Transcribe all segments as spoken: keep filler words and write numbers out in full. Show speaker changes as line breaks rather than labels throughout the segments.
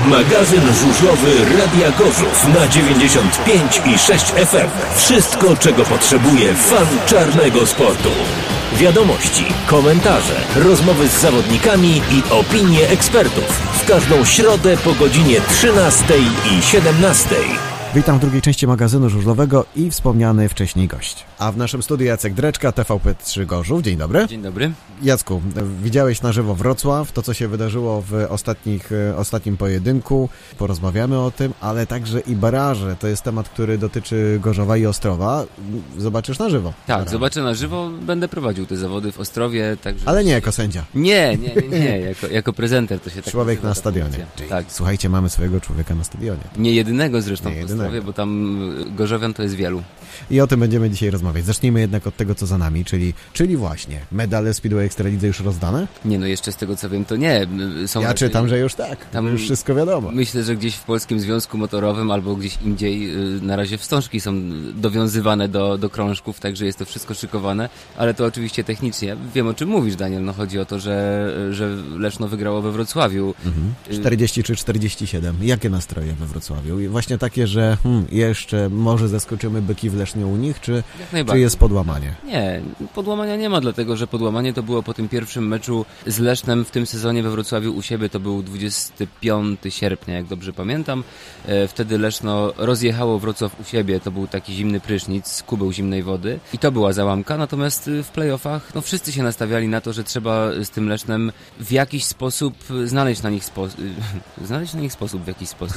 Magazyn żużlowy Radia Gorzów na dziewięćdziesiąt pięć i sześć F M. Wszystko, czego potrzebuje fan czarnego sportu. Wiadomości, komentarze, rozmowy z zawodnikami i opinie ekspertów. W każdą środę po godzinie trzynastej i siedemnastej.
Witam w drugiej części magazynu żużlowego i wspomniany wcześniej gość. A w naszym studiu Jacek Dreczka, T V P trzy Gorzów. Dzień dobry.
Dzień dobry.
Jacku, widziałeś na żywo Wrocław, to co się wydarzyło w ostatnich, ostatnim pojedynku. Porozmawiamy o tym, ale także i baraże. To jest temat, który dotyczy Gorzowa i Ostrowa. Zobaczysz na żywo.
Tak,
baraże.
Zobaczę na żywo. Będę prowadził te zawody w Ostrowie. Także...
Ale nie jako sędzia.
Nie, nie, nie, nie. Jako, jako prezenter to się tak
Człowiek na
ta
stadionie.
Tak.
Słuchajcie, mamy swojego człowieka na stadionie.
Nie jedynego zresztą
nie
w Ostrowie, bo tam gorzowian to jest wielu.
I o tym będziemy dzisiaj rozmawiać. Zacznijmy jednak od tego, co za nami, czyli, czyli właśnie medale Speedway Ekstralidze już rozdane?
Nie, no jeszcze z tego co wiem, to nie. Są
ja
raczej...
czytam, że już tak. Tam już wszystko wiadomo.
Myślę, że gdzieś w Polskim Związku Motorowym albo gdzieś indziej na razie wstążki są dowiązywane do, do krążków, także jest to wszystko szykowane, ale to oczywiście technicznie. Ja wiem, o czym mówisz, Daniel. No chodzi o to, że, że Leszno wygrało we Wrocławiu. Mhm.
czterdzieści trzy czterdzieści siedem. Jakie nastroje we Wrocławiu? I właśnie takie, że hmm, jeszcze może zaskoczymy byki w Lesznie u nich, czy, czy jest podłamanie?
Nie, podłamania nie ma, dlatego że podłamanie to było po tym pierwszym meczu z Lesznem w tym sezonie we Wrocławiu u siebie. To był dwudziestego piątego sierpnia, jak dobrze pamiętam. Wtedy Leszno rozjechało Wrocław u siebie. To był taki zimny prysznic, kubeł zimnej wody i to była załamka. Natomiast w play-offach no, wszyscy się nastawiali na to, że trzeba z tym Lesznem w jakiś sposób znaleźć na nich sposób. znaleźć na nich sposób w jakiś sposób.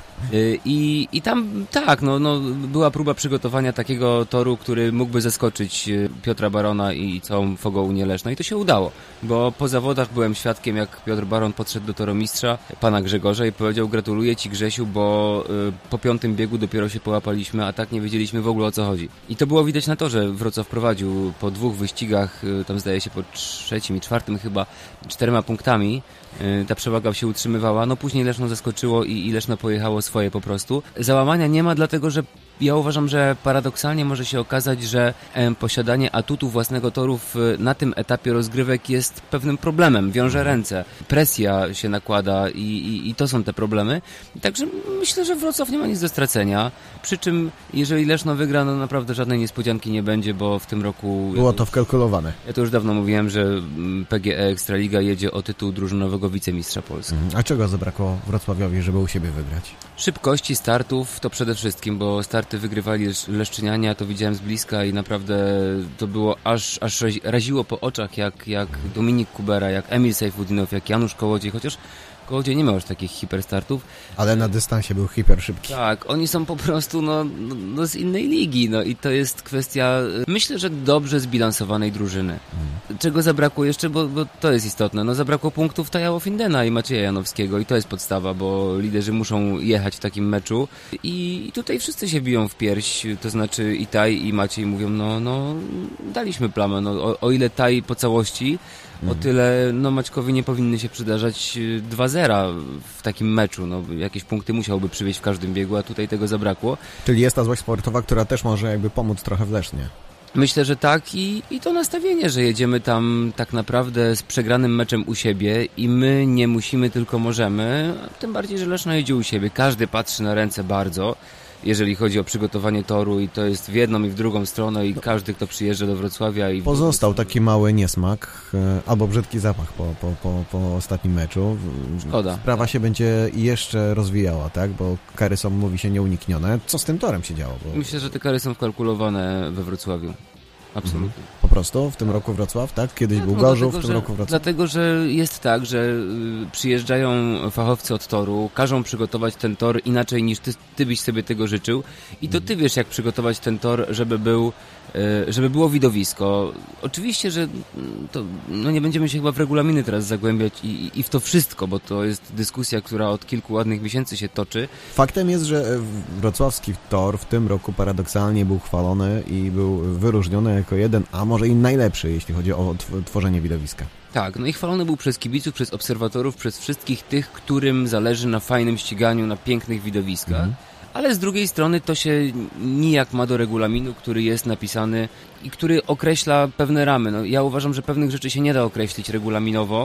I, i tam tak, no, no, była próba przygotowania takiego toru, który mógłby zaskoczyć Piotra Barona i całą Fogounię Leszno i to się udało, bo po zawodach byłem świadkiem, jak Piotr Baron podszedł do toromistrza, pana Grzegorza, i powiedział: gratuluję ci, Grzesiu, bo y, po piątym biegu dopiero się połapaliśmy, a tak nie wiedzieliśmy w ogóle, o co chodzi. I to było widać na torze. Wrocław prowadził po dwóch wyścigach, y, tam zdaje się po trzecim i czwartym chyba, czterema punktami. Y, ta przewaga się utrzymywała, no później Leszno zaskoczyło i, i Leszno pojechało swoje po prostu. Załamania nie ma, dlatego że ja uważam, że paradoksalnie może się okazać, że e, posiadanie atutu własnego toru w, na tym etapie rozgrywek jest pewnym problemem, wiąże ręce, presja się nakłada i, i, i to są te problemy. Także myślę, że Wrocław nie ma nic do stracenia, przy czym jeżeli Leszno wygra, no naprawdę żadnej niespodzianki nie będzie, bo w tym roku...
Było to wkalkulowane.
Ja to już dawno mówiłem, że P G E Ekstraliga jedzie o tytuł drużynowego wicemistrza Polski.
Mhm. A czego zabrakło Wrocławiowi, żeby u siebie wygrać?
Szybkości startów to przede wszystkim, bo starty wygrywali Leszczynianie, ja to widziałem z bliska i naprawdę to było aż, aż raziło po oczach, jak, jak Dominik Kubera, jak Emil Sejfudinow, jak Janusz Kołodziej, chociaż Kołodziej nie miał już takich hiperstartów.
Ale na dystansie był hiper szybki.
Tak, oni są po prostu no, no z innej ligi, no i to jest kwestia, myślę, że dobrze zbilansowanej drużyny. Hmm. Czego zabrakło jeszcze, bo, bo to jest istotne, no zabrakło punktów Tajało Findena i Macieja Janowskiego i to jest podstawa, bo liderzy muszą jechać w takim meczu i tutaj wszyscy się biją w pierś, to znaczy i Taj, i Maciej mówią, no, no daliśmy plamę, no o, o ile Taj po całości, o tyle no Maćkowi nie powinny się przydarzać dwa zera w takim meczu. No, jakieś punkty musiałby przywieźć w każdym biegu, a tutaj tego zabrakło.
Czyli jest ta złość sportowa, która też może jakby pomóc trochę w Lesznie.
Myślę, że tak i, i to nastawienie, że jedziemy tam tak naprawdę z przegranym meczem u siebie i my nie musimy, tylko możemy. Tym bardziej, że Leszno jedzie u siebie. Każdy patrzy na ręce bardzo, jeżeli chodzi o przygotowanie toru i to jest w jedną i w drugą stronę i każdy, kto przyjeżdża do Wrocławia... i
Pozostał taki mały niesmak albo brzydki zapach po, po, po, po ostatnim meczu.
Szkoda.
Sprawa się będzie jeszcze rozwijała, tak? Bo kary są, mówi się, nieuniknione. Co z tym torem się działo? Bo...
Myślę, że te kary są wkalkulowane we Wrocławiu. Absolutnie. Mhm.
Po prostu w tym roku Wrocław, tak? Kiedyś tak, był no Gorzów, dlatego, w tym
że,
roku Wrocław.
Dlatego, że jest tak, że y, przyjeżdżają fachowcy od toru, każą przygotować ten tor inaczej niż ty, ty byś sobie tego życzył i to ty wiesz, jak przygotować ten tor, żeby był, y, żeby było widowisko. Oczywiście, że to, no nie będziemy się chyba w regulaminy teraz zagłębiać i, i w to wszystko, bo to jest dyskusja, która od kilku ładnych miesięcy się toczy.
Faktem jest, że wrocławski tor w tym roku paradoksalnie był chwalony i był wyróżniony jako jeden, a może i najlepszy, jeśli chodzi o tworzenie widowiska.
Tak, no i chwalony był przez kibiców, przez obserwatorów, przez wszystkich tych, którym zależy na fajnym ściganiu, na pięknych widowiskach. Mhm. Ale z drugiej strony to się nijak ma do regulaminu, który jest napisany i który określa pewne ramy. No, ja uważam, że pewnych rzeczy się nie da określić regulaminowo,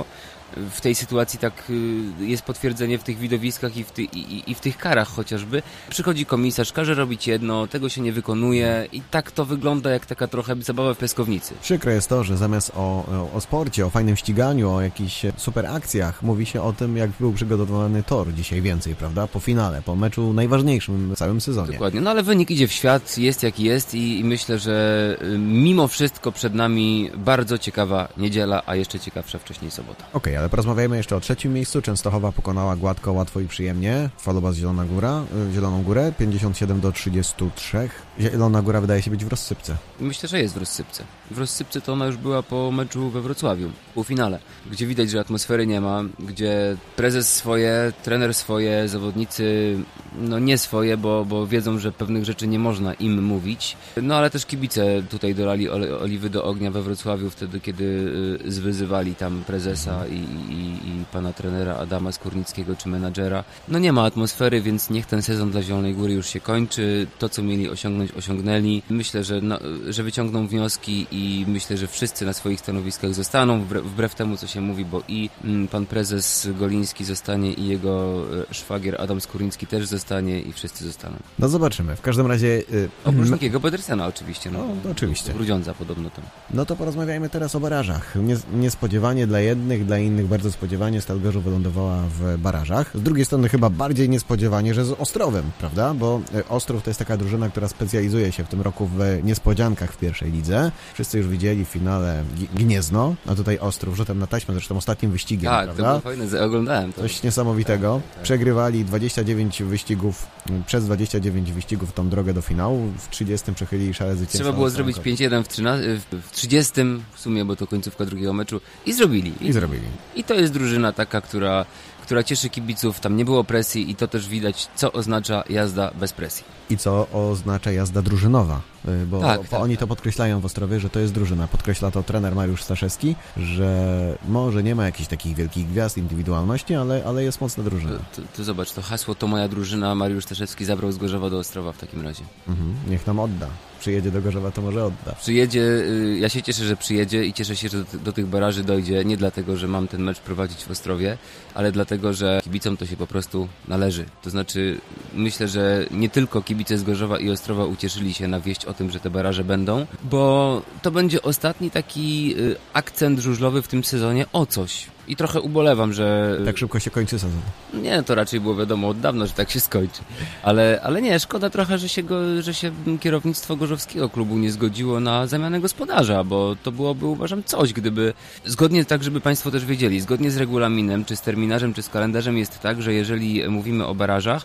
w tej sytuacji tak jest potwierdzenie w tych widowiskach i w, ty, i, i w tych karach chociażby. Przychodzi komisarz, każe robić jedno, tego się nie wykonuje i tak to wygląda jak taka trochę zabawa w piaskownicy.
Przykre jest to, że zamiast o, o, o sporcie, o fajnym ściganiu, o jakichś super akcjach, mówi się o tym, jak był przygotowany tor dzisiaj więcej, prawda? Po finale, po meczu najważniejszym w całym sezonie.
Dokładnie, no ale wynik idzie w świat, jest jaki jest i, i myślę, że mimo wszystko przed nami bardzo ciekawa niedziela, a jeszcze ciekawsza wcześniej sobota.
Okej, okay, ale porozmawiajmy jeszcze o trzecim miejscu. Częstochowa pokonała gładko, łatwo i przyjemnie Falobas Zielona Góra, Zieloną Górę, pięćdziesiąt siedem do trzydziestu trzech. Zielona Góra wydaje się być w rozsypce.
Myślę, że jest w rozsypce. W rozsypce to ona już była po meczu we Wrocławiu, w półfinale, gdzie widać, że atmosfery nie ma, gdzie prezes swoje, trener swoje, zawodnicy no nie swoje, bo, bo wiedzą, że pewnych rzeczy nie można im mówić. No ale też kibice tutaj dolali oliwy do ognia we Wrocławiu wtedy, kiedy zwyzywali tam prezesa i, i, i pana trenera Adama Skórnickiego czy menadżera. No nie ma atmosfery, więc niech ten sezon dla Zielonej Góry już się kończy. To, co mieli osiągnąć, osiągnęli. Myślę, że, no, że wyciągną wnioski i myślę, że wszyscy na swoich stanowiskach zostaną, wbrew, wbrew temu, co się mówi, bo i mm, pan prezes Goliński zostanie i jego szwagier Adam Skórnicki też zostanie i wszyscy zostaną.
No zobaczymy. W każdym razie... Yy,
Oprócz Nikiego Pedersena oczywiście. No,
no oczywiście.
Grudziądza podobno tam.
No to porozmawiajmy teraz o barażach. Nie, niespodziewanie dla jednych, dla innych bardzo spodziewanie Stal Gorzów wylądowała w barażach. Z drugiej strony chyba bardziej niespodziewanie, że z Ostrowem, prawda? Bo Ostrów to jest taka drużyna, która specjalizuje się w tym roku w niespodziankach w pierwszej lidze. Wszyscy już widzieli w finale Gniezno, a tutaj Ostrów rzutem na taśmę, zresztą ostatnim wyścigiem,
tak,
prawda?
Tak, to było fajne, oglądałem to.
Coś niesamowitego. Tak, tak. Przegrywali dwadzieścia dziewięć wyścigów, przez dwadzieścia dziewięć wyścigów tą drogę do finału. W trzydziestym przechylili szale zwycięstwa.
Trzeba było zrobić pięć jeden w, w trzydziestym w sumie, bo to końcówka drugiego meczu i zrobili.
I, I zrobili.
I to jest drużyna taka, która, która cieszy kibiców, tam nie było presji i to też widać, co oznacza jazda bez presji.
I co oznacza jazda drużynowa, bo,
tak,
bo
tak,
oni
tak.
to podkreślają w Ostrowie, że to jest drużyna. Podkreśla to trener Mariusz Staszewski, że może nie ma jakichś takich wielkich gwiazd, indywidualności, ale, ale jest mocna drużyna.
To, to, to zobacz, to hasło to moja drużyna, Mariusz Staszewski zabrał z Gorzowa do Ostrowa w takim razie.
Mhm, niech nam odda. Przyjedzie do Gorzowa, to może odda.
Przyjedzie, ja się cieszę, że przyjedzie i cieszę się, że do, do tych baraży dojdzie, nie dlatego, że mam ten mecz prowadzić w Ostrowie, ale dlatego, że kibicom to się po prostu należy. To znaczy, myślę, że nie tylko kibice z Gorzowa i Ostrowa ucieszyli się na wieść o tym, że te baraże będą, bo to będzie ostatni taki akcent żużlowy w tym sezonie o coś. I trochę ubolewam, że...
Tak szybko się kończy sezon.
Nie, to raczej było wiadomo od dawna, że tak się skończy. Ale, ale nie, szkoda trochę, że się, go, że się kierownictwo gorzowskiego klubu nie zgodziło na zamianę gospodarza, bo to byłoby, uważam, coś, gdyby... Zgodnie tak, żeby Państwo też wiedzieli, zgodnie z regulaminem, czy z terminarzem, czy z kalendarzem jest tak, że jeżeli mówimy o barażach,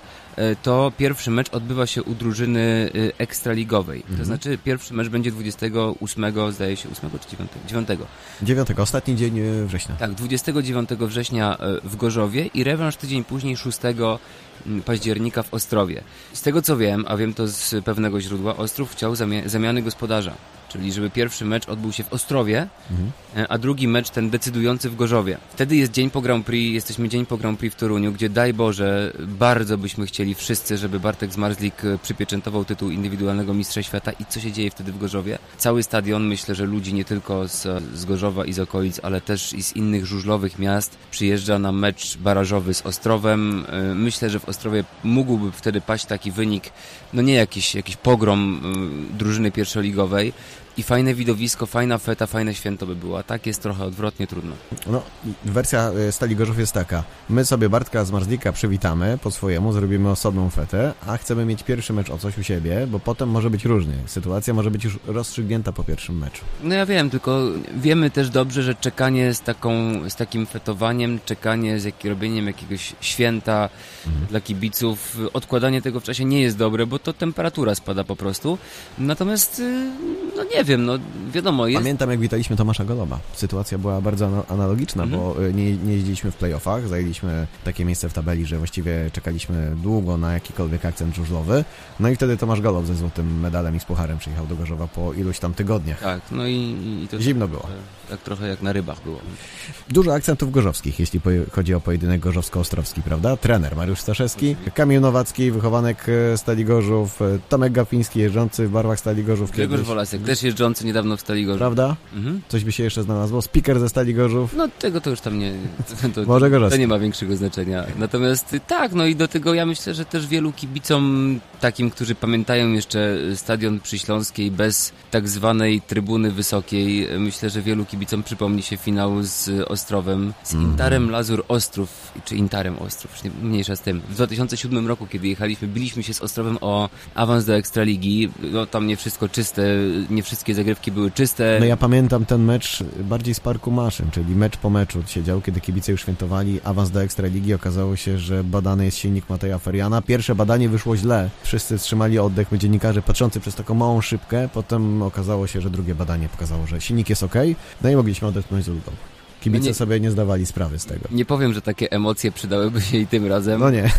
to pierwszy mecz odbywa się u drużyny ekstraligowej. Mhm. To znaczy pierwszy mecz będzie dwudziestego ósmego, zdaje się, ósmego czy dziewiątego? dziewiątego.
dziewiątego, ostatni dzień września.
Tak, dwudziestego dziewiątego września w Gorzowie i rewanż tydzień później, szóstego października w Ostrowie. Z tego co wiem, a wiem to z pewnego źródła, Ostrów chciał zamia- zamiany gospodarza. Czyli żeby pierwszy mecz odbył się w Ostrowie, mhm. a drugi mecz ten decydujący w Gorzowie. Wtedy jest dzień po Grand Prix, jesteśmy dzień po Grand Prix w Toruniu, gdzie daj Boże, bardzo byśmy chcieli wszyscy, żeby Bartek Zmarzlik przypieczętował tytuł indywidualnego mistrza świata i co się dzieje wtedy w Gorzowie? Cały stadion, myślę, że ludzi nie tylko z, z Gorzowa i z okolic, ale też i z innych żużlowych miast przyjeżdża na mecz barażowy z Ostrowem. Myślę, że w Ostrowie mógłby wtedy paść taki wynik, no nie jakiś, jakiś pogrom drużyny pierwszoligowej, i fajne widowisko, fajna feta, fajne święto by było, a tak jest trochę odwrotnie trudno.
No, wersja Stali Gorzów jest taka. My sobie Bartka Zmarzlika przywitamy po swojemu, zrobimy osobną fetę, a chcemy mieć pierwszy mecz o coś u siebie, bo potem może być różnie. Sytuacja może być już rozstrzygnięta po pierwszym meczu.
No ja wiem, tylko wiemy też dobrze, że czekanie z taką, z takim fetowaniem, czekanie z jak, robieniem jakiegoś święta mhm. dla kibiców, odkładanie tego w czasie nie jest dobre, bo to temperatura spada po prostu. Natomiast, no nie wiem, no wiadomo jest...
Pamiętam, jak witaliśmy Tomasza Goloba. Sytuacja była bardzo analogiczna, mhm. bo nie, nie jeździliśmy w playoffach, zajęliśmy takie miejsce w tabeli, że właściwie czekaliśmy długo na jakikolwiek akcent żużlowy. No i wtedy Tomasz Golob ze złotym medalem i z pucharem przyjechał do Gorzowa po iluś tam tygodniach.
Tak, no i... i to
zimno było.
Tak, tak trochę jak na rybach było.
Dużo akcentów gorzowskich, jeśli chodzi o pojedynek gorzowsko-ostrowski, prawda? Trener Mariusz Staszewski, Kamil Nowacki, wychowanek Stali Gorzów, Tomek Gapiński, jeżdżący w barwach Stali Gorzów.
Grzegorz Wolasek, też jeżdżący niedawno w Stali Gorzów.
Prawda?
Mhm.
Coś by się jeszcze znalazło? Speaker ze Stali Gorzów?
No tego to już tam nie... To,
Może
to,
go
to nie ma większego znaczenia. Natomiast tak, no i do tego ja myślę, że też wielu kibicom, takim, którzy pamiętają jeszcze stadion przy Śląskiej bez tak zwanej trybuny wysokiej, myślę, że wielu kibicom przypomni się finał z Ostrowem, z Intarem Lazur Ostrów, czy Intarem Ostrów, już nie, mniejsza z tym. W dwa tysiące siódmym roku, kiedy jechaliśmy, biliśmy się z Ostrowem o awans do Ekstraligi. No tam nie wszystko czyste, nie wszystkie zagrywki były czyste.
No ja pamiętam ten mecz bardziej z Parku Maszyn, czyli mecz po meczu się dział, kiedy kibice już świętowali awans do Ekstraligi. Okazało się, że badany jest silnik Mateja Feriana. Pierwsze badanie wyszło źle. Wszyscy wstrzymali oddech, my dziennikarze patrzący przez taką małą szybkę. Potem okazało się, że drugie badanie pokazało, że silnik jest ok. No i mogliśmy odetchnąć z ulgą. Kibice no nie, sobie nie zdawali sprawy z tego.
Nie powiem, że takie emocje przydałyby się i tym razem.
No nie.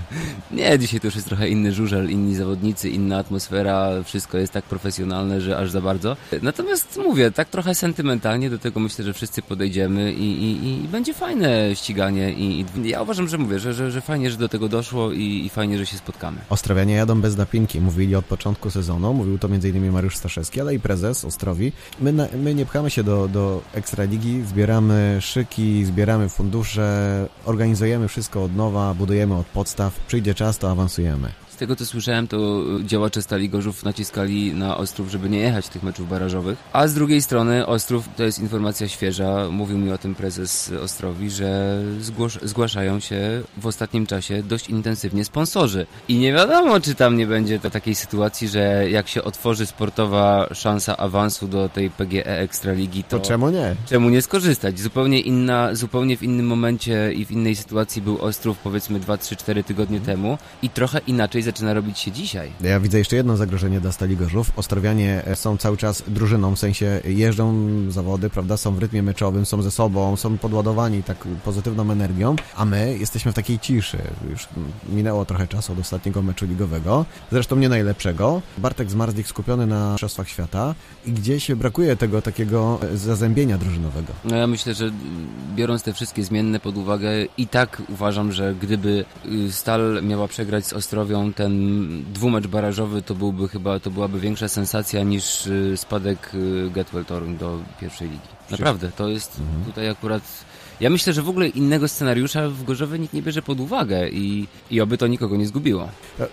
Nie, dzisiaj to już jest trochę inny żużel, inni zawodnicy, inna atmosfera, wszystko jest tak profesjonalne, że aż za bardzo. Natomiast mówię, tak trochę sentymentalnie do tego myślę, że wszyscy podejdziemy i, i, i będzie fajne ściganie i, i ja uważam, że mówię, że, że, że fajnie, że do tego doszło i, i fajnie, że się spotkamy.
Ostrowianie jadą bez napinki, mówili od początku sezonu, mówił to między innymi Mariusz Staszewski, ale i prezes Ostrowi. My, na, my nie pchamy się do, do Ekstraligi, zbieramy szyki, zbieramy fundusze, organizujemy wszystko od nowa, budujemy od podstaw, przyjdzie czas, to awansujemy.
Z tego co słyszałem, to działacze Stali Gorzów naciskali na Ostrów, żeby nie jechać tych meczów barażowych. A z drugiej strony Ostrów, to jest informacja świeża, mówił mi o tym prezes Ostrowi, że zgłosz, zgłaszają się w ostatnim czasie dość intensywnie sponsorzy. I nie wiadomo, czy tam nie będzie to takiej sytuacji, że jak się otworzy sportowa szansa awansu do tej P G E Ekstraligi, to,
to czemu nie?
Czemu nie skorzystać? Zupełnie inna, zupełnie w innym momencie i w innej sytuacji był Ostrów, powiedzmy dwa trzy cztery tygodnie temu i trochę inaczej zaczyna robić się dzisiaj. Ja
widzę jeszcze jedno zagrożenie dla Stali Gorzów. Ostrowianie są cały czas drużyną, w sensie jeżdżą zawody, prawda, są w rytmie meczowym, są ze sobą, są podładowani tak pozytywną energią, a my jesteśmy w takiej ciszy. Już minęło trochę czasu od ostatniego meczu ligowego, zresztą nie najlepszego. Bartek Zmarzlik skupiony na mistrzostwach świata i gdzieś brakuje tego takiego zazębienia drużynowego.
No ja myślę, że biorąc te wszystkie zmienne pod uwagę i tak uważam, że gdyby Stal miała przegrać z Ostrowią ten dwumecz barażowy, to byłby chyba, to byłaby większa sensacja niż spadek Getwell Toruń do pierwszej ligi. Naprawdę, to jest mhm. tutaj akurat... Ja myślę, że w ogóle innego scenariusza w Gorzowie nikt nie bierze pod uwagę i, i oby to nikogo nie zgubiło.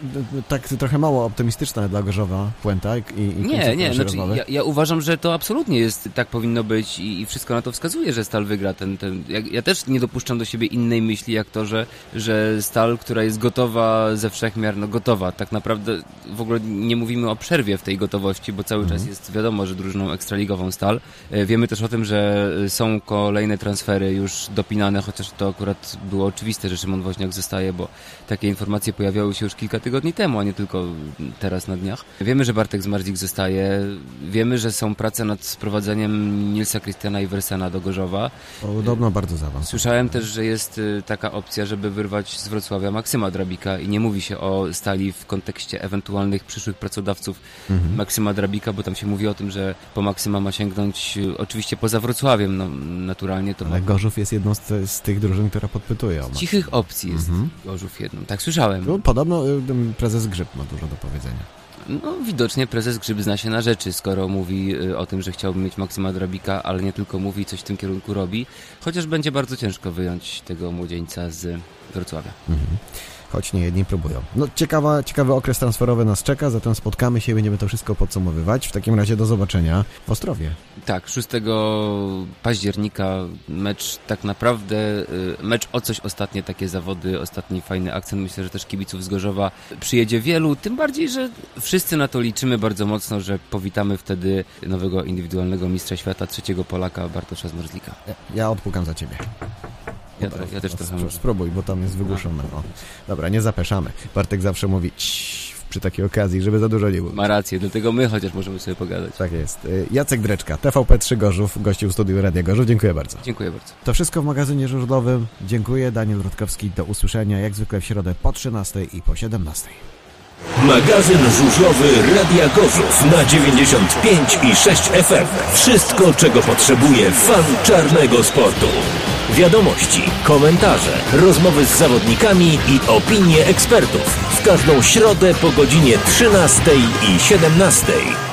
Tak trochę mało optymistyczne dla Gorzowa puenta i, i
Nie, nie, znaczy ja, ja uważam, że to absolutnie jest, tak powinno być i, i wszystko na to wskazuje, że Stal wygra ten... ten ja, ja też nie dopuszczam do siebie innej myśli jak to, że, że Stal, która jest gotowa ze wszechmiar, no gotowa, tak naprawdę w ogóle nie mówimy o przerwie w tej gotowości, bo cały mhm. czas jest wiadomo, że drużyną ekstraligową Stal. Wiemy też o tym, że są kolejne transfery już dopinane, chociaż to akurat było oczywiste, że Szymon Woźniak zostaje, bo takie informacje pojawiały się już kilka tygodni temu, a nie tylko teraz na dniach. Wiemy, że Bartek Zmarzlik zostaje, wiemy, że są prace nad sprowadzeniem Nilsa Christiana Iversena do Gorzowa.
Podobno bardzo zaawansowane.
Słyszałem też, że jest taka opcja, żeby wyrwać z Wrocławia Maksyma Drabika i nie mówi się o Stali w kontekście ewentualnych przyszłych pracodawców mhm. Maksyma Drabika, bo tam się mówi o tym, że po Maksyma ma sięgnąć oczywiście poza Wrocławiem, no naturalnie to...
Ale ma... Gorzów jest jedną z, z tych drużyn, która podpytuje.
Z cichych opcji jest mhm. Gorzów jedną. Tak słyszałem.
No, podobno prezes Grzyb ma dużo do powiedzenia.
No widocznie prezes Grzyb zna się na rzeczy, skoro mówi o tym, że chciałby mieć Maksyma Drabika, ale nie tylko mówi, coś w tym kierunku robi. Chociaż będzie bardzo ciężko wyjąć tego młodzieńca z Wrocławia. Mhm.
Choć nie jedni próbują. No ciekawa, ciekawy okres transferowy nas czeka, zatem spotkamy się i będziemy to wszystko podsumowywać. W takim razie do zobaczenia w Ostrowie.
Tak, szóstego października mecz tak naprawdę, mecz o coś ostatnie, takie zawody, ostatni fajny akcent. Myślę, że też kibiców z Gorzowa przyjedzie wielu, tym bardziej, że wszyscy na to liczymy bardzo mocno, że powitamy wtedy nowego indywidualnego mistrza świata, trzeciego Polaka, Bartosza Zmarzlika.
Ja, ja odpukam za ciebie.
Ja, to, ja też trochę może.
Spróbuj, bo tam jest wygłuszone. O. Dobra, nie zapeszamy. Bartek zawsze mówi ciii, przy takiej okazji, żeby za dużo nie było.
Ma rację, dlatego my chociaż możemy sobie pogadać.
Tak jest. Jacek Dreczka, T V P trzy Gorzów, gościł w studiu Radia Gorzów. Dziękuję bardzo.
Dziękuję bardzo.
To wszystko w magazynie żużlowym. Dziękuję. Daniel Rutkowski. Do usłyszenia jak zwykle w środę po trzynastej i po siedemnastej.
Magazyn żużlowy Radia Gorzów na dziewięćdziesiąt pięć i sześć F M. Wszystko, czego potrzebuje fan czarnego sportu. Wiadomości, komentarze, rozmowy z zawodnikami i opinie ekspertów. W każdą środę po godzinie trzynastej i siedemnastej.